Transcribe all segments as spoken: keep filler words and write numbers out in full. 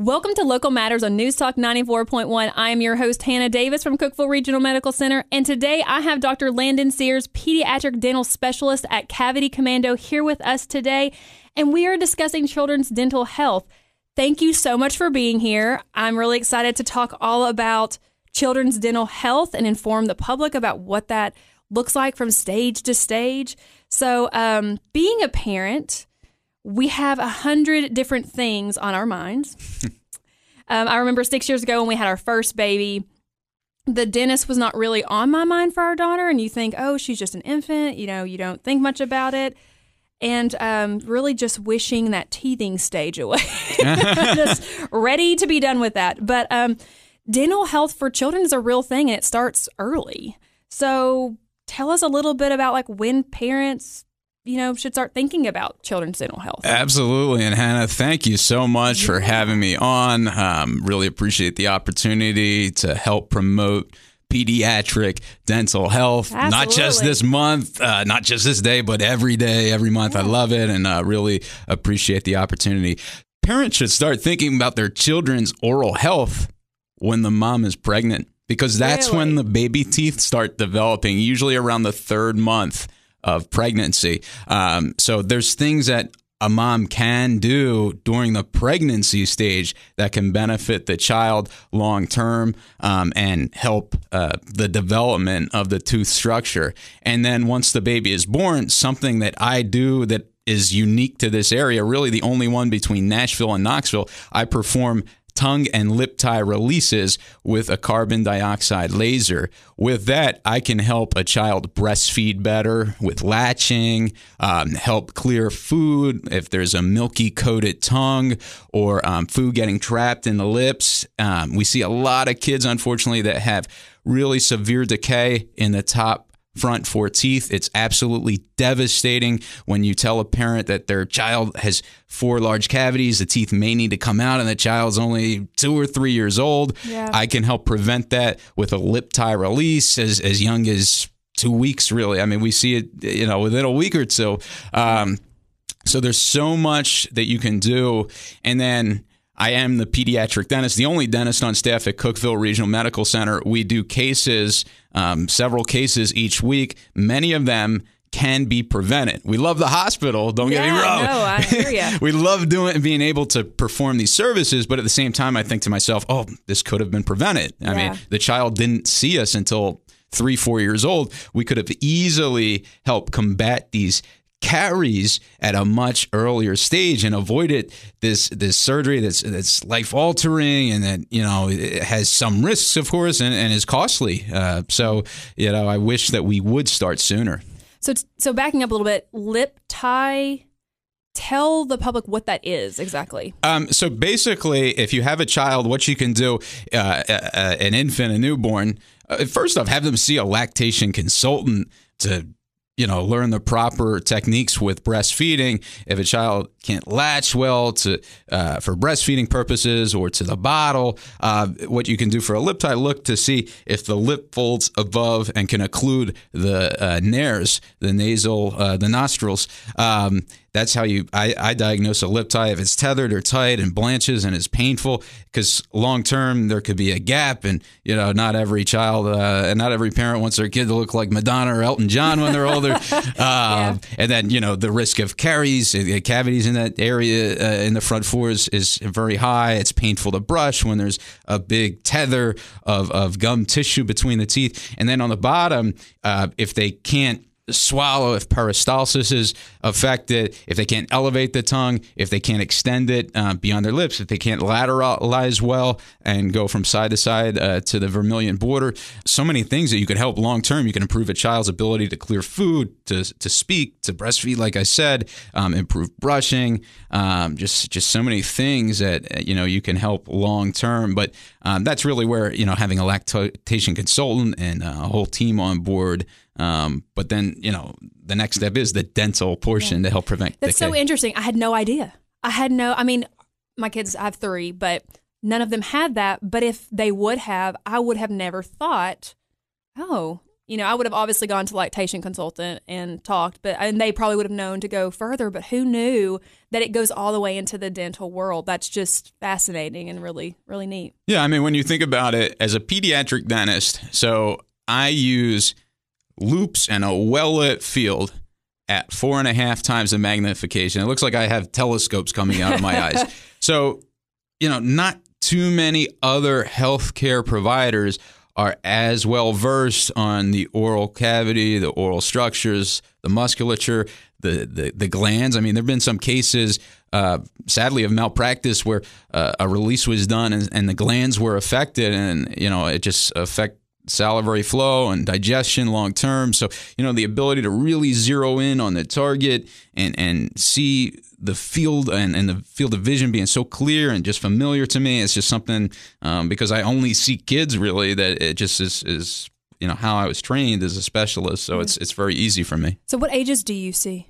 Welcome to Local Matters on News Talk ninety-four point one. I am your host, Hannah Davis from Cookeville Regional Medical Center, and today I have Doctor Landon Sears, pediatric dental specialist at Cavity Commando, here with us today, and we are discussing children's dental health. Thank you so much for being here. I'm really excited to talk all about children's dental health and inform the public about what that looks like from stage to stage. So, um, being a parent, we have a hundred different things on our minds. um, I remember six years ago when we had our first baby, the dentist was not really on my mind for our daughter. And you think, oh, she's just an infant. You know, you don't think much about it. And um, really just wishing that teething stage away. Just ready to be done with that. But um, dental health for children is a real thing, and it starts early. So tell us a little bit about like when parents, you know, should start thinking about children's dental health. Absolutely. And Hannah, thank you so much yeah. for having me on. Um, really appreciate the opportunity to help promote pediatric dental health. Absolutely. Not just this month, uh, not just this day, but every day, every month. Yeah. I love it and uh, really appreciate the opportunity. Parents should start thinking about their children's oral health when the mom is pregnant, because that's really? when the baby teeth start developing, usually around the third month of pregnancy. Um, so there's things that a mom can do during the pregnancy stage that can benefit the child long term um, and help uh, the development of the tooth structure. And then once the baby is born, something that I do that is unique to this area, really the only one between Nashville and Knoxville, I perform tongue and lip tie releases with a carbon dioxide laser. With that, I can help a child breastfeed better with latching, um, help clear food if there's a milky coated tongue or um, food getting trapped in the lips. Um, we see a lot of kids, unfortunately, that have really severe decay in the top front four teeth. It's absolutely devastating when you tell a parent that their child has four large cavities, the teeth may need to come out, and the child's only two or three years old. Yeah. I can help prevent that with a lip tie release as, as young as two weeks, really. I mean, we see it, you know, within a week or two. Um, so there's so much that you can do. And then I am the pediatric dentist, the only dentist on staff at Cookeville Regional Medical Center. We do cases, um, several cases each week. Many of them can be prevented. We love the hospital, don't yeah, get me wrong. No, I hear you. We love doing and being able to perform these services, but at the same time, I think to myself, oh, this could have been prevented. I yeah. mean, the child didn't see us until three, four years old. We could have easily helped combat these caries at a much earlier stage and avoided this this surgery that's that's life altering and that, you know, it has some risks, of course, and, and is costly. Uh, so, you know, I wish that we would start sooner. So, so backing up a little bit, lip tie. Tell the public what that is exactly. Um, so basically, if you have a child, what you can do, uh, uh, an infant, a newborn, uh, first off, have them see a lactation consultant to, you know, learn the proper techniques with breastfeeding. If a child can't latch well to uh, for breastfeeding purposes or to the bottle, uh, what you can do for a lip tie, look to see if the lip folds above and can occlude the uh, nares, the nasal, uh, the nostrils. Um, That's how you, I, I diagnose a lip tie. If it's tethered or tight and blanches and is painful, because long term there could be a gap, and, you know, not every child uh, and not every parent wants their kid to look like Madonna or Elton John when they're older. uh, yeah. And then, you know, the risk of caries, uh, cavities in that area uh, in the front four is, is very high. It's painful to brush when there's a big tether of, of gum tissue between the teeth. And then on the bottom, uh, if they can't swallow, if peristalsis is affected, if they can't elevate the tongue, if they can't extend it uh, beyond their lips, if they can't lateralize well and go from side to side uh, to the vermilion border. So many things that you could help long term. You can improve a child's ability to clear food, to to speak, to breastfeed, like I said, um, improve brushing, um, just just so many things that, you know, you can help long term. But um, that's really where, you know, having a lactation consultant and a whole team on board. Um, but then, you know, the next step is the dental portion yeah. to help prevent That's decay. so interesting. I had no idea. I had no, I mean, my kids, I have three, but none of them had that. But if they would have, I would have never thought, oh, you know, I would have obviously gone to lactation consultant and talked, but and they probably would have known to go further. But who knew that it goes all the way into the dental world? That's just fascinating and really, really neat. Yeah, I mean, when you think about it, as a pediatric dentist, so I use loops and a well-lit field at four and a half times the magnification. It looks like I have telescopes coming out of my eyes. So, you know, not too many other healthcare providers are as well versed on the oral cavity, the oral structures, the musculature, the the, the glands. I mean, there have been some cases, uh, sadly, of malpractice where uh, a release was done and, and the glands were affected, and you know, it just affect salivary flow and digestion long term. So, you know, the ability to really zero in on the target and and see the field and, and the field of vision being so clear and just familiar to me. It's just something, um, because I only see kids really, that it just is, is, you know, how I was trained as a specialist. So mm-hmm. it's, it's very easy for me. So what ages do you see?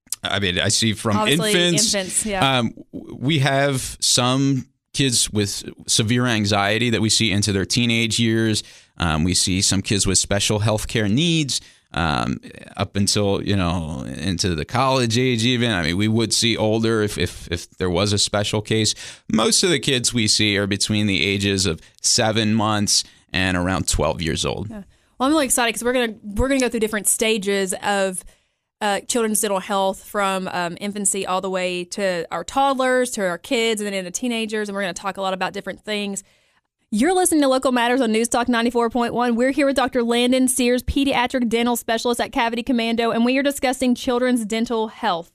I mean, I see from Obviously, infants. infants yeah. Um, we have some kids with severe anxiety that we see into their teenage years. Um, we see some kids with special healthcare needs. Um, up until, you know, into the college age even. I mean, we would see older if, if, if there was a special case. Most of the kids we see are between the ages of seven months and around twelve years old. Yeah. Well, I'm really excited because we're going to we're gonna go through different stages of uh, children's dental health from um, infancy all the way to our toddlers, to our kids, and then into teenagers. And we're going to talk a lot about different things. You're listening to Local Matters on News Talk ninety-four point one. We're here with Doctor Landon Sears, pediatric dental specialist at Cavity Commando, and we are discussing children's dental health.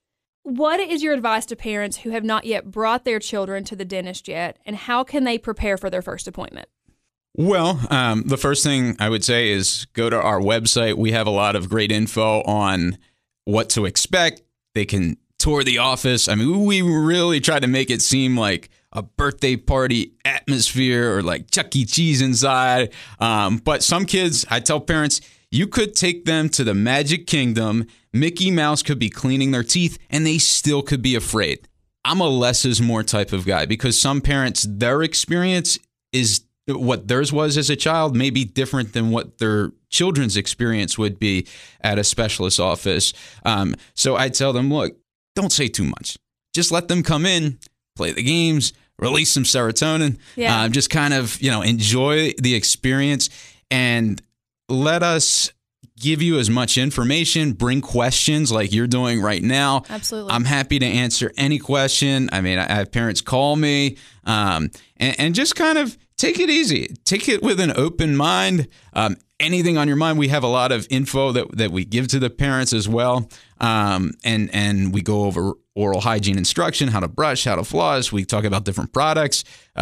What is your advice to parents who have not yet brought their children to the dentist yet, and how can they prepare for their first appointment? Well, um, the first thing I would say is go to our website. We have a lot of great info on what to expect. They can tour the office. I mean, we really try to make it seem like a birthday party atmosphere or like Chuck E. Cheese inside. Um, but some kids, I tell parents, you could take them to the Magic Kingdom. Mickey Mouse could be cleaning their teeth and they still could be afraid. I'm a less is more type of guy because some parents, their experience is what theirs was as a child may be different than what their children's experience would be at a specialist office. Um, so I tell them, look, don't say too much. Just let them come in, play the games, release some serotonin, yeah. uh, just kind of, you know, enjoy the experience and let us give you as much information, bring questions like you're doing right now. Absolutely. I'm happy to answer any question. I mean, I have parents call me um, and, and just kind of take it easy. Take it with an open mind. Um, anything on your mind, we have a lot of info that, that we give to the parents as well. Um, and, and we go over oral hygiene instruction, how to brush, how to floss. We talk about different products.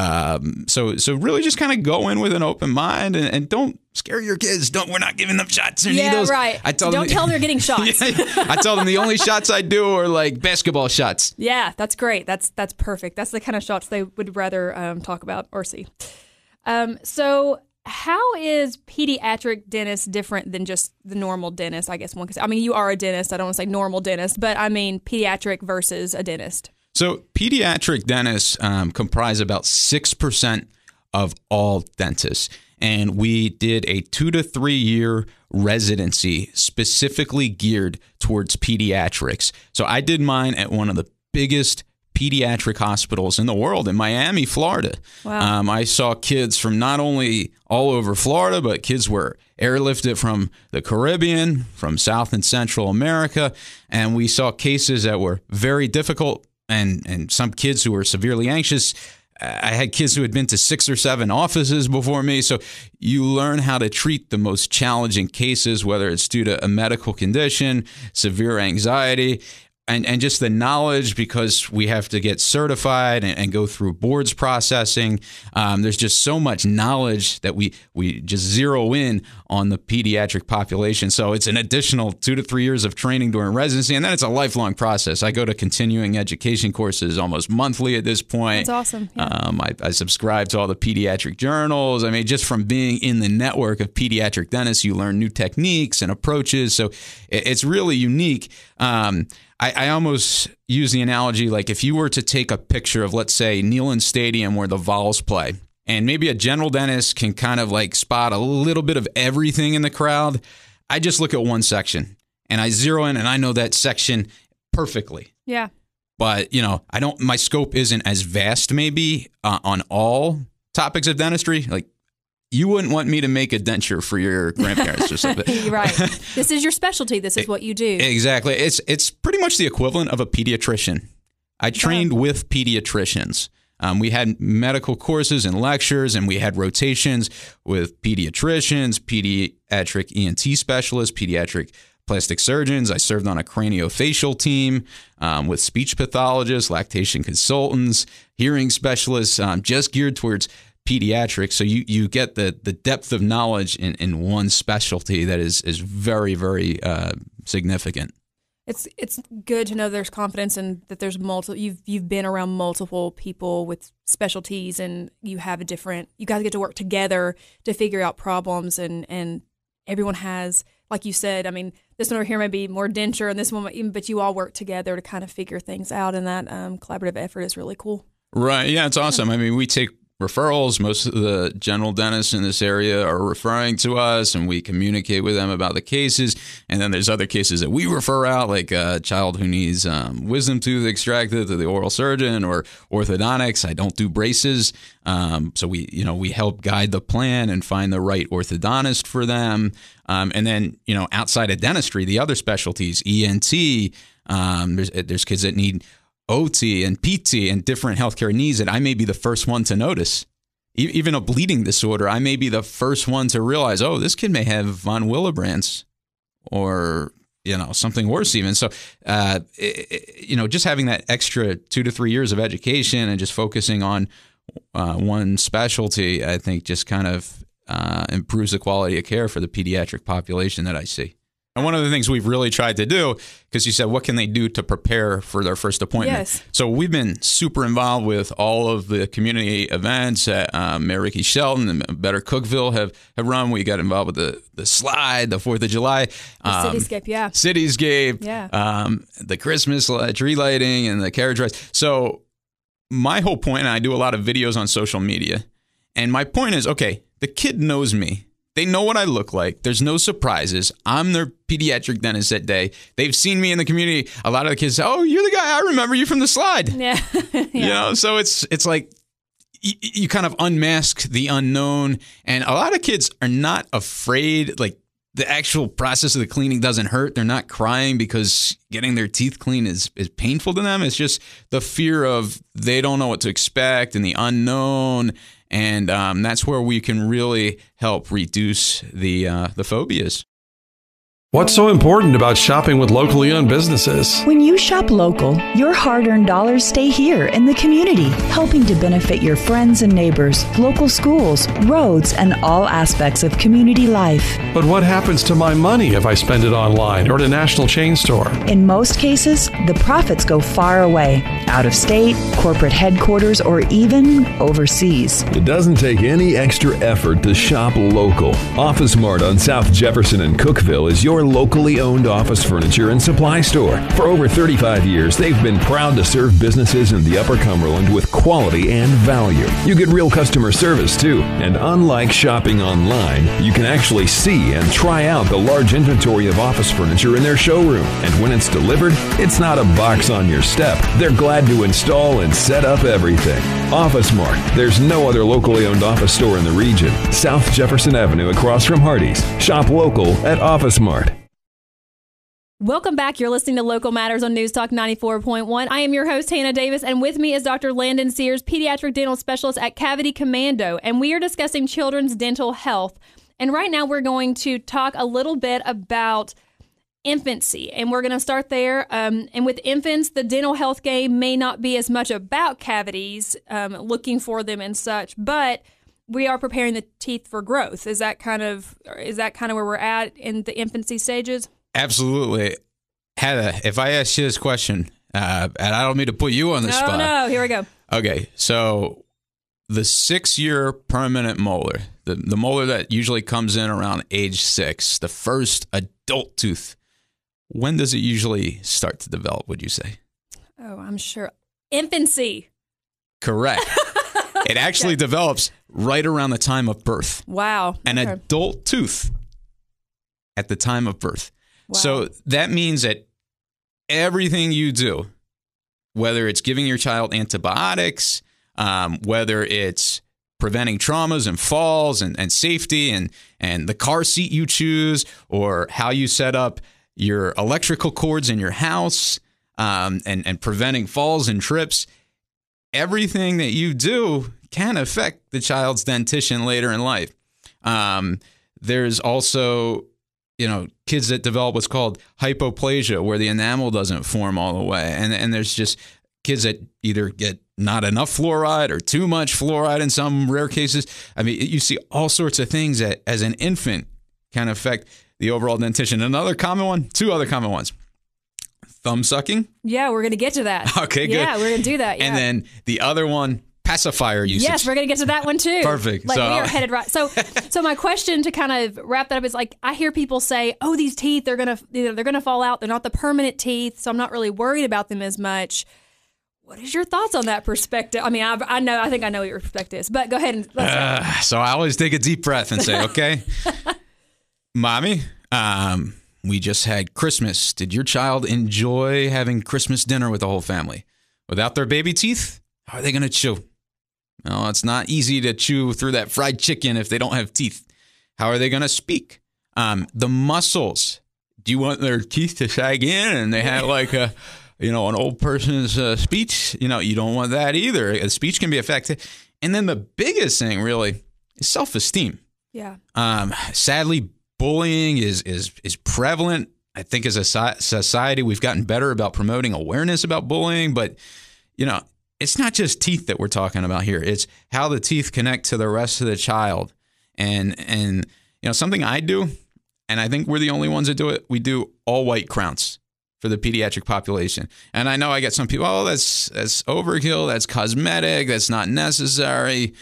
Um, so, so really just kind of go in with an open mind and, and don't scare your kids. Don't, we're not giving them shots or yeah, needles. right. I tell don't them, tell them they're getting shots. yeah, I tell them the only shots I do are like basketball shots. Yeah, that's great. That's, that's perfect. That's the kind of shots they would rather um, talk about or see. Um, so how is pediatric dentist different than just the normal dentist? I guess one could say. I mean, you are a dentist. I don't want to say normal dentist, but I mean pediatric versus a dentist. So pediatric dentists um, comprise about six percent of all dentists. And we did a two to three year residency specifically geared towards pediatrics. So I did mine at one of the biggest pediatric hospitals in the world in Miami, Florida. Wow. Um, I saw kids from not only all over Florida, but kids were airlifted from the Caribbean, from South and Central America. And we saw cases that were very difficult and, and some kids who were severely anxious. I had kids who had been to six or seven offices before me. So you learn how to treat the most challenging cases, whether it's due to a medical condition, severe anxiety, And, and just the knowledge, because we have to get certified and, and go through boards processing. Um, there's just so much knowledge that we we just zero in on the pediatric population. So it's an additional two to three years of training during residency, and then it's a lifelong process. I go to continuing education courses almost monthly at this point. That's awesome. Yeah. Um, I, I subscribe to all the pediatric journals. I mean, just from being in the network of pediatric dentists, you learn new techniques and approaches. So it, it's really unique. Um, I, I almost use the analogy like if you were to take a picture of, let's say, Neyland Stadium where the Vols play, and maybe a general dentist can kind of like spot a little bit of everything in the crowd. I just look at one section and I zero in and I know that section perfectly. Yeah. But, you know, I don't, my scope isn't as vast maybe uh, on all topics of dentistry. Like, you wouldn't want me to make a denture for your grandparents or something. Right. This is your specialty. This is what you do. Exactly. It's it's pretty much the equivalent of a pediatrician. I trained with pediatricians. Um, we had medical courses and lectures, and we had rotations with pediatricians, pediatric E N T specialists, pediatric plastic surgeons. I served on a craniofacial team um, with speech pathologists, lactation consultants, hearing specialists, um, just geared towards pediatrics. So you, you get the, the depth of knowledge in, in one specialty that is is very, very uh, significant. It's it's good to know there's confidence and that there's multiple. You've you've been around multiple people with specialties, and you have a different. You guys get to work together to figure out problems, and and everyone has, like you said. I mean, this one over here may be more denture, and this one, might, but you all work together to kind of figure things out, and that um, collaborative effort is really cool. Right? Yeah, it's awesome. I mean, we take referrals. Most of the general dentists in this area are referring to us, and we communicate with them about the cases. And then there's other cases that we refer out, like a child who needs um, wisdom tooth extracted to the oral surgeon, or orthodontics. I don't do braces, um, so we, you know, we help guide the plan and find the right orthodontist for them. Um, and then, you know, outside of dentistry, the other specialties, E N T. Um, there's there's kids that need O T and P T and different healthcare needs that I may be the first one to notice. E- even a bleeding disorder, I may be the first one to realize, oh, this kid may have von Willebrand's or, you know, something worse even. So, uh, it, it, you know, just having that extra two to three years of education and just focusing on uh, one specialty, I think just kind of uh, improves the quality of care for the pediatric population that I see. And one of the things we've really tried to do, because you said, what can they do to prepare for their first appointment? Yes. So we've been super involved with all of the community events that um, Mayor Ricky Shelton and Better Cookeville have, have run. We got involved with the, the slide, the fourth of July. The um, Cityscape, yeah. Cityscape, yeah. Um, the Christmas light, tree lighting, and the carriage rides. So my whole point, and I do a lot of videos on social media, and my point is, okay, the kid knows me. They know what I look like. There's no surprises. I'm their pediatric dentist that day. They've seen me in the community. A lot of the kids say, oh, you're the guy. I remember you from the slide. Yeah. yeah. You know, so it's it's like you, you kind of unmask the unknown. And a lot of kids are not afraid. Like, the actual process of the cleaning doesn't hurt. They're not crying because getting their teeth clean is, is painful to them. It's just the fear of they don't know what to expect and the unknown. And um, that's where we can really help reduce the uh, the phobias. What's so important about shopping with locally owned businesses? When you shop local, your hard-earned dollars stay here in the community, helping to benefit your friends and neighbors, local schools, roads, and all aspects of community life. But what happens to my money if I spend it online or at a national chain store? In most cases, the profits go far away, out of state, corporate headquarters, or even overseas. It doesn't take any extra effort to shop local. Office Mart on South Jefferson and Cookeville is your locally owned office furniture and supply store. For over thirty-five years, they've been proud to serve businesses in the Upper Cumberland with quality and value. You get real customer service too, and unlike shopping online, you can actually see and try out the large inventory of office furniture in their showroom. And when it's delivered, it's not a box on your step. They're glad to install and set up everything. Office Mart. There's no other locally owned office store in the region. South Jefferson Avenue across from Hardee's. Shop local at Office Mart. Welcome back. You're listening to Local Matters on News Talk ninety-four point one. I am your host, Hannah Davis, and with me is Doctor Landon Sears, pediatric dental specialist at Cavity Commando, and we are discussing children's dental health. And right now we're going to talk a little bit about infancy, and we're going to start there. Um, and with infants, the dental health game may not be as much about cavities, um, looking for them and such, but we are preparing the teeth for growth. Is that kind of is that kind of where we're at in the infancy stages? Absolutely. Heather, if I ask you this question, uh, and I don't mean to put you on the no, spot. No, no, here we go. Okay, so the six-year permanent molar, the, the molar that usually comes in around age six, the first adult tooth, when does it usually start to develop, would you say? Oh, I'm sure. Infancy. Correct. It actually okay. develops right around the time of birth. Wow. An Okay. adult tooth at the time of birth. Wow. So that means that everything you do, whether it's giving your child antibiotics, um, whether it's preventing traumas and falls and, and safety and, and the car seat you choose, or how you set up your electrical cords in your house, um, and, and preventing falls and trips, everything that you do can affect the child's dentition later in life. Um, there's also, you know, kids that develop what's called hypoplasia, where the enamel doesn't form all the way. And, and there's just kids that either get not enough fluoride or too much fluoride in some rare cases. I mean, you see all sorts of things that as an infant can affect the overall dentition. Another common one, two other common ones. Thumb sucking. Yeah, we're going to get to that. Okay, good. Yeah, we're going to do that. Yeah. And then the other one, pacifier usage. Yes, we're going to get to that one too. Perfect. Like So- we are headed right. So, so my question to kind of wrap that up is like, I hear people say, "Oh, these teeth, they're going to, you know, they're going to fall out. They're not the permanent teeth, so I'm not really worried about them as much." What is your thoughts on that perspective? I mean, I, I know, I think I know what your perspective is, but go ahead and let's Uh, so I always take a deep breath and say, okay, Mommy, um, we just had Christmas. Did your child enjoy having Christmas dinner with the whole family? Without their baby teeth, how are they going to chew? No, it's not easy to chew through that fried chicken if they don't have teeth. How are they going to speak? Um, the muscles. Do you want their teeth to sag in and they have like a, you know, an old person's uh, speech? You know, you don't want that either. A speech can be affected. And then the biggest thing really is self-esteem. yeah. Um, sadly, bullying is is is prevalent. I think as a so- society, we've gotten better about promoting awareness about bullying. But, you know, it's not just teeth that we're talking about here. It's how the teeth connect to the rest of the child. And, and you know, something I do, and I think we're the only ones that do it, we do all white crowns for the pediatric population. And I know I get some people, oh, that's that's overkill, that's cosmetic, that's not necessary.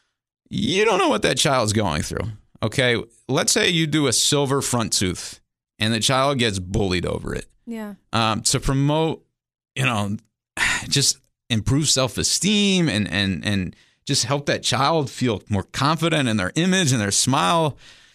You don't know what that child's going through. Okay, let's say you do a silver front tooth and the child gets bullied over it. Yeah. Um, to promote, you know, just improve self-esteem and, and, and just help that child feel more confident in their image and their smile.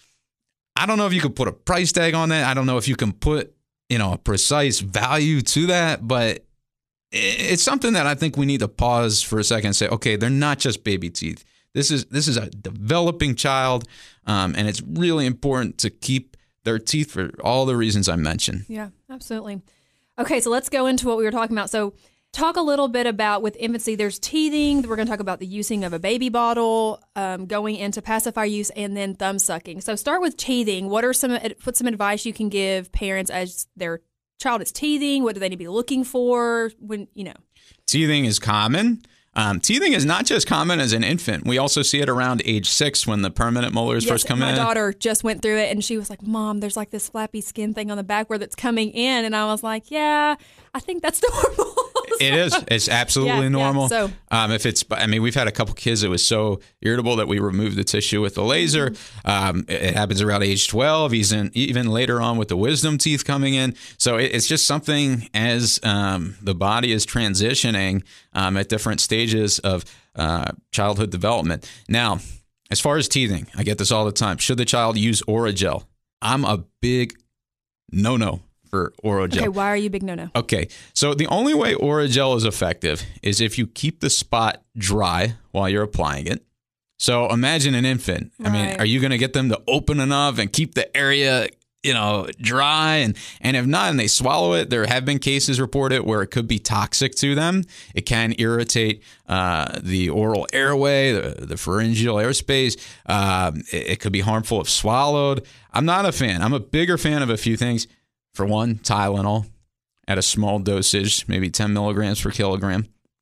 I don't know if you could put a price tag on that. I don't know if you can put, you know, a precise value to that, but it's something that I think we need to pause for a second and say, okay, they're not just baby teeth. This is this is a developing child, um, and it's really important to keep their teeth for all the reasons I mentioned. Yeah, absolutely. Okay, so let's go into what we were talking about. So talk a little bit about with infancy, there's teething. We're going to talk about the using of a baby bottle, um, going into pacifier use, and then thumb sucking. So start with teething. What are some, put some advice you can give parents as their child is teething? What do they need to be looking for when, you know? Teething is common. Um, teething is not just common as an infant. We also see it around age six when the permanent molars Yes, first come my in. My daughter just went through it and she was like, "Mom, there's like this flappy skin thing on the back where that's coming in." And I was like, "Yeah, I think that's normal." It is. It's absolutely Yeah, normal. yeah, so- um, if it's, I mean, we've had a couple kids that was so irritable that we removed the tissue with the laser. Um, it, it happens around age twelve, even even later on with the wisdom teeth coming in. So it, it's just something as um, the body is transitioning um, at different stages of uh, childhood development. Now, as far as teething, I get this all the time. Should the child use Orajel? I'm a big no-no for Orajel. Okay, why are you big no-no? Okay, so the only way Orajel is effective is if you keep the spot dry while you're applying it. So imagine an infant. I mean, Right. are you going to get them to open enough and keep the area, you know, dry? And, and if not, and they swallow it, there have been cases reported where it could be toxic to them. It can irritate uh, the oral airway, the, the pharyngeal airspace. Um, it, it could be harmful if swallowed. I'm not a fan. I'm a bigger fan of a few things. For one, Tylenol at a small dosage, maybe ten milligrams per kilogram.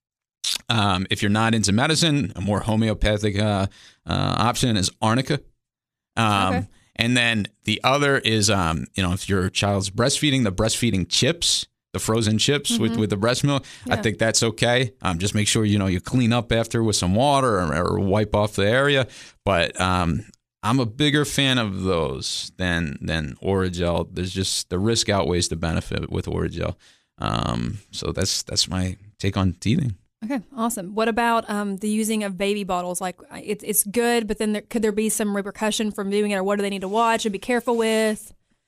Um, if you're not into medicine, a more homeopathic uh, uh, option is arnica. Um, Okay. And then the other is, um, you know, if your child's breastfeeding, the breastfeeding chips, the frozen chips with, with the breast milk, I Yeah. think that's okay. Um, just make sure, you know, you clean up after with some water or, or wipe off the area. But um, I'm a bigger fan of those than than Orajel. There's just the risk outweighs the benefit with Orajel. Um, so that's that's my take on teething. Okay, awesome. What about um, the using of baby bottles? Like, it's it's good, but then there, could there be some repercussion from doing it, or what do they need to watch and be careful with?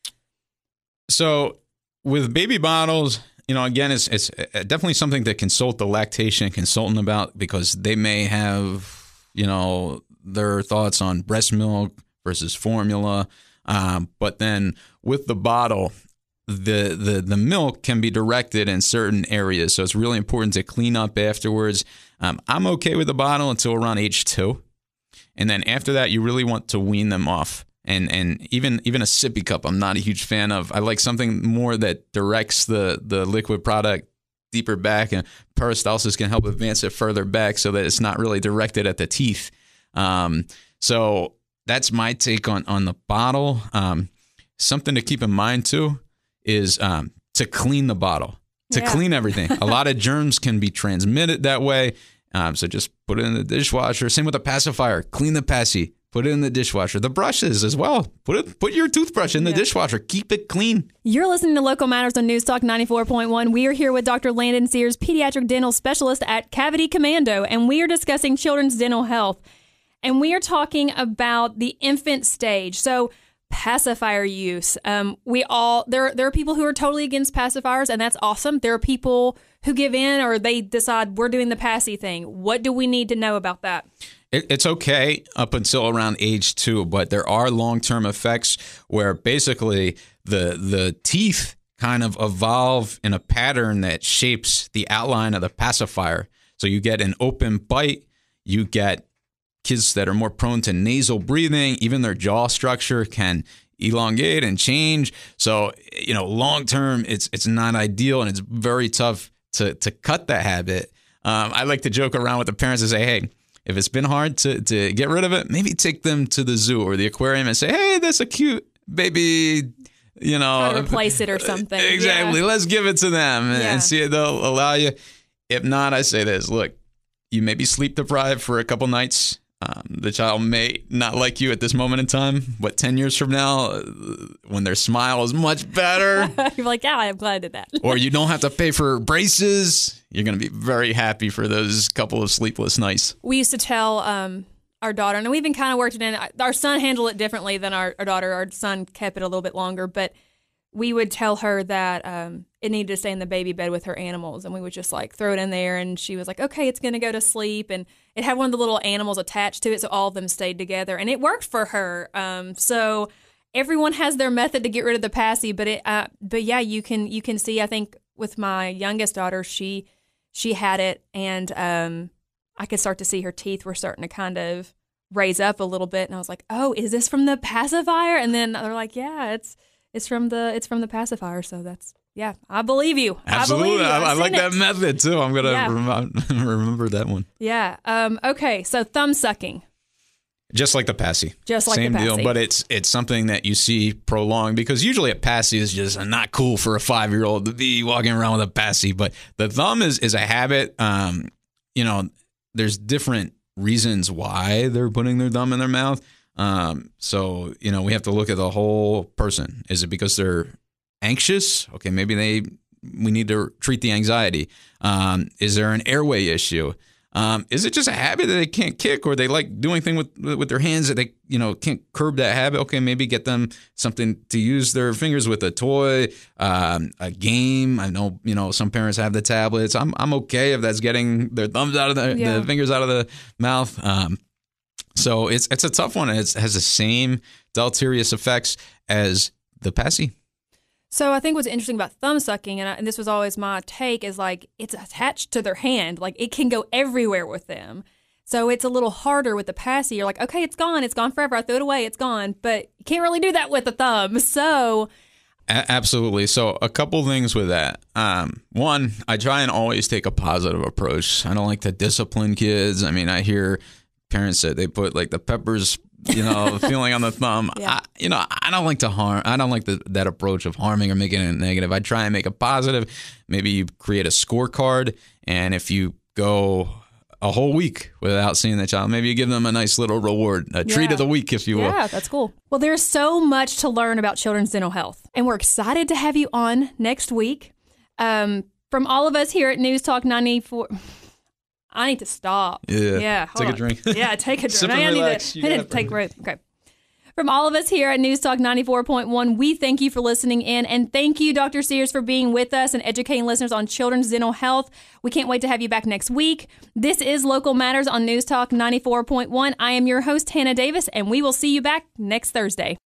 So with baby bottles, you know, again, it's it's definitely something to consult the lactation consultant about, because they may have, you know, their thoughts on breast milk versus formula. Um, but then with the bottle, the, the the milk can be directed in certain areas. So it's really important to clean up afterwards. Um, I'm okay with the bottle until around age two. And then after that, you really want to wean them off. And and even even a sippy cup, I'm not a huge fan of. I like something more that directs the, the liquid product deeper back, and peristalsis can help advance it further back so that it's not really directed at the teeth. Um, so that's my take on, on the bottle. Um, something to keep in mind, too, is um, to clean the bottle, to yeah. clean everything. A lot of germs can be transmitted that way. Um, so just put it in the dishwasher. Same with the pacifier. Clean the passy. Put it in the dishwasher. The brushes as well. Put it. Put your toothbrush in the yeah. dishwasher. Keep it clean. You're listening to Local Matters on News Talk ninety-four point one. We are here with Doctor Landon Sears, pediatric dental specialist at Cavity Commando, and we are discussing children's dental health. And we are talking about the infant stage. So pacifier use. Um, we all there. There are people who are totally against pacifiers, and that's awesome. There are people who give in, or they decide we're doing the passy thing. What do we need to know about that? It, it's okay up until around age two, but there are long-term effects where basically the the teeth kind of evolve in a pattern that shapes the outline of the pacifier. So you get an open bite. You get kids that are more prone to nasal breathing. Even their jaw structure can elongate and change. So, you know, long term, it's it's not ideal, and it's very tough to to cut that habit. Um, I like to joke around with the parents and say, hey, if it's been hard to, to get rid of it, maybe take them to the zoo or the aquarium and say, hey, that's a cute baby, you know. Try to replace it or something. Exactly. Yeah. Let's give it to them and, yeah. and see if they'll allow you. If not, I say this, look, you may be sleep deprived for a couple nights. Um, the child may not like you at this moment in time, but ten years from now, uh, when their smile is much better. You're like, yeah, I'm glad I did that. Or you don't have to pay for braces. You're going to be very happy for those couple of sleepless nights. We used to tell um, our daughter, and we even kind of worked it in. Our son handled it differently than our, our daughter. Our son kept it a little bit longer, but we would tell her that um, it needed to stay in the baby bed with her animals, and we would just like throw it in there, and she was like, okay, it's going to go to sleep. And it had one of the little animals attached to it, so all of them stayed together, and it worked for her. Um, so everyone has their method to get rid of the passy, but it, uh, but yeah, you can you can see. I think with my youngest daughter, she she had it, and um, I could start to see her teeth were starting to kind of raise up a little bit, and I was like, oh, is this from the pacifier? And then they're like, yeah, it's it's from the it's from the pacifier. So that's. Yeah, I believe you. Absolutely. I, believe you. I, I like it. that method, too. I'm going to yeah. rem- remember that one. Yeah. Um, okay, so thumb sucking. Just like the passy. Just like Same the passy. deal, but it's it's something that you see prolonged, because usually a passy is just not cool for a five-year-old to be walking around with a passy. But the thumb is, is a habit. Um, you know, there's different reasons why they're putting their thumb in their mouth. Um, so, you know, we have to look at the whole person. Is it because they're anxious? Okay, maybe they we need to treat the anxiety. Um, is there an airway issue? Um, is it just a habit that they can't kick, or they like doing things with with their hands that they you know can't curb that habit? Okay, maybe get them something to use their fingers with, a toy, um, a game. I know you know some parents have the tablets. I'm I'm okay if that's getting their thumbs out of the, yeah. the fingers out of the mouth. Um, so it's it's a tough one. It has the same deleterious effects as the passy. So I think what's interesting about thumb sucking, and, I, and this was always my take, is like it's attached to their hand. Like it can go everywhere with them. So it's a little harder with the passy. You're like, okay, it's gone. It's gone forever. I threw it away. It's gone. But you can't really do that with the thumb. So... A- absolutely. So a couple things with that. Um, one, I try and always take a positive approach. I don't like to discipline kids. I mean, I hear parents say they put like the peppers... you know, feeling on the thumb. Yeah. I, you know, I don't like to harm. I don't like the, that approach of harming or making it negative. I try and make it positive. Maybe you create a scorecard, and if you go a whole week without seeing the child, maybe you give them a nice little reward, a treat yeah. of the week, if you will. Yeah, that's cool. Well, there's so much to learn about children's dental health, and we're excited to have you on next week. Um, from all of us here at News Talk ninety-four... I need to stop. Yeah. Yeah. Take hold a drink. on. Yeah, take a drink. Sip and I need relax. to, You I need got to it. take a breath. Okay. From all of us here at News Talk ninety-four point one, we thank you for listening in. And thank you, Doctor Sears, for being with us and educating listeners on children's dental health. We can't wait to have you back next week. This is Local Matters on News Talk ninety-four point one. I am your host, Hannah Davis, and we will see you back next Thursday.